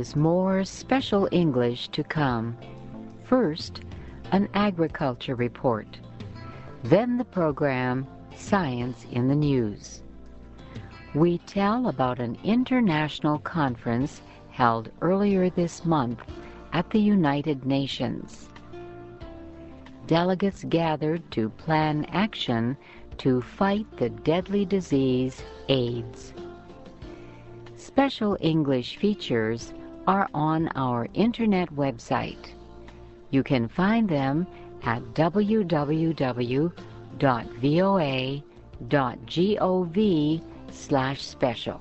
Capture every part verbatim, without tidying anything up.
is more special English to come. First, an agriculture report. Then the program, Science in the News. We tell about an international conference held earlier this month at the United Nations. Delegates gathered to plan action to fight the deadly disease AIDS. Special English features are on our internet website. You can find them at w w w dot v o a dot gov slash special.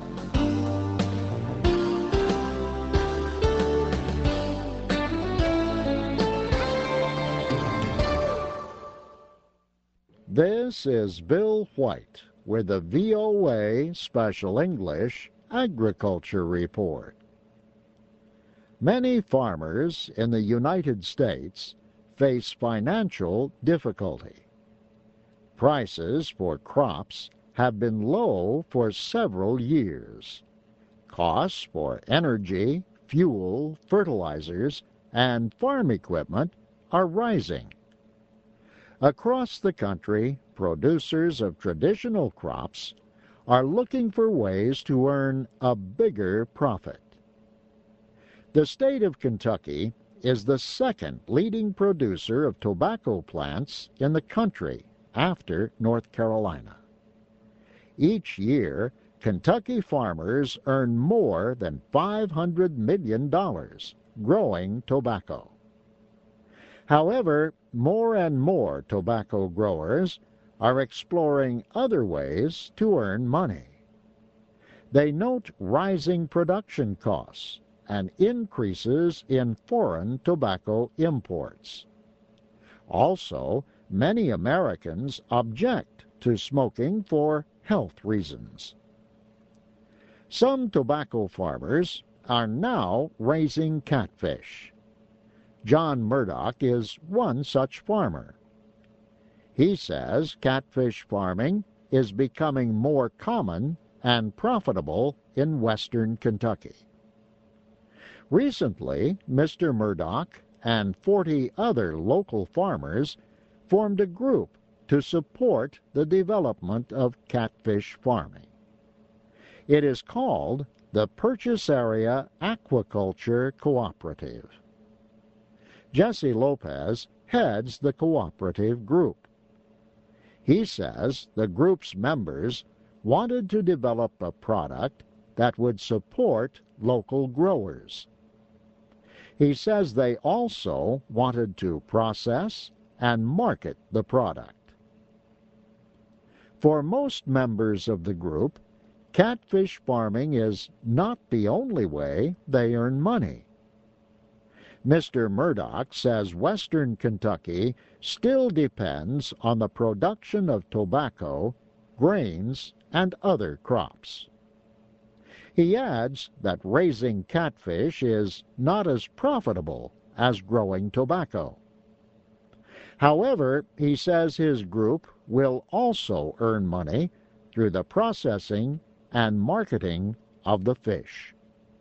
This is Bill White with the V O A Special English Agriculture Report. Many farmers in the United States face financial difficulty. Prices for crops have been low for several years. Costs for energy, fuel, fertilizers, and farm equipment are rising. Across the country, producers of traditional crops are looking for ways to earn a bigger profit. The state of Kentucky is the second leading producer of tobacco plants in the country after North Carolina. Each year, Kentucky farmers earn more than five hundred million dollars growing tobacco. However, more and more tobacco growers are exploring other ways to earn money. They note rising production costs and increases in foreign tobacco imports. Also, many Americans object to smoking for health reasons. Some tobacco farmers are now raising catfish. John Murdoch is one such farmer. He says catfish farming is becoming more common and profitable in western Kentucky. Recently, Mister Murdoch and forty other local farmers formed a group to support the development of catfish farming. It is called the Purchase Area Aquaculture Cooperative. Jesse Lopez heads the cooperative group. He says the group's members wanted to develop a product that would support local growers. He says they also wanted to process and market the product. For most members of the group, catfish farming is not the only way they earn money. Mister Murdoch says western Kentucky still depends on the production of tobacco, grains, and other crops. He adds that raising catfish is not as profitable as growing tobacco. However, he says his group will also earn money through the processing and marketing of the fish.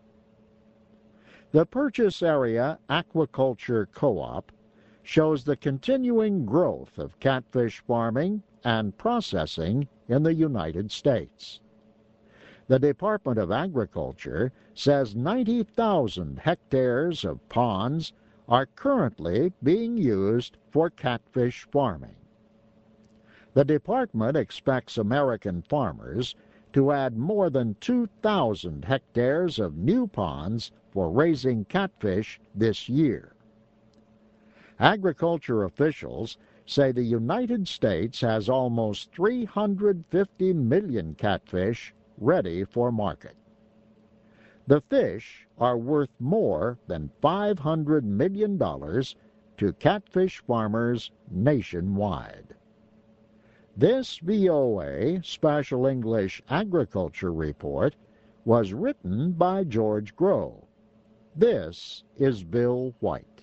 The Purchase Area Aquaculture Co-op shows the continuing growth of catfish farming and processing in the United States. The Department of Agriculture says ninety thousand hectares of ponds are currently being used for catfish farming. The department expects American farmers to add more than two thousand hectares of new ponds for raising catfish this year. Agriculture officials say the United States has almost three hundred fifty million catfish ready for market. The fish are worth more than five hundred million dollars to catfish farmers nationwide. This V O A Special English Agriculture Report was written by George Groh. This is Bill White.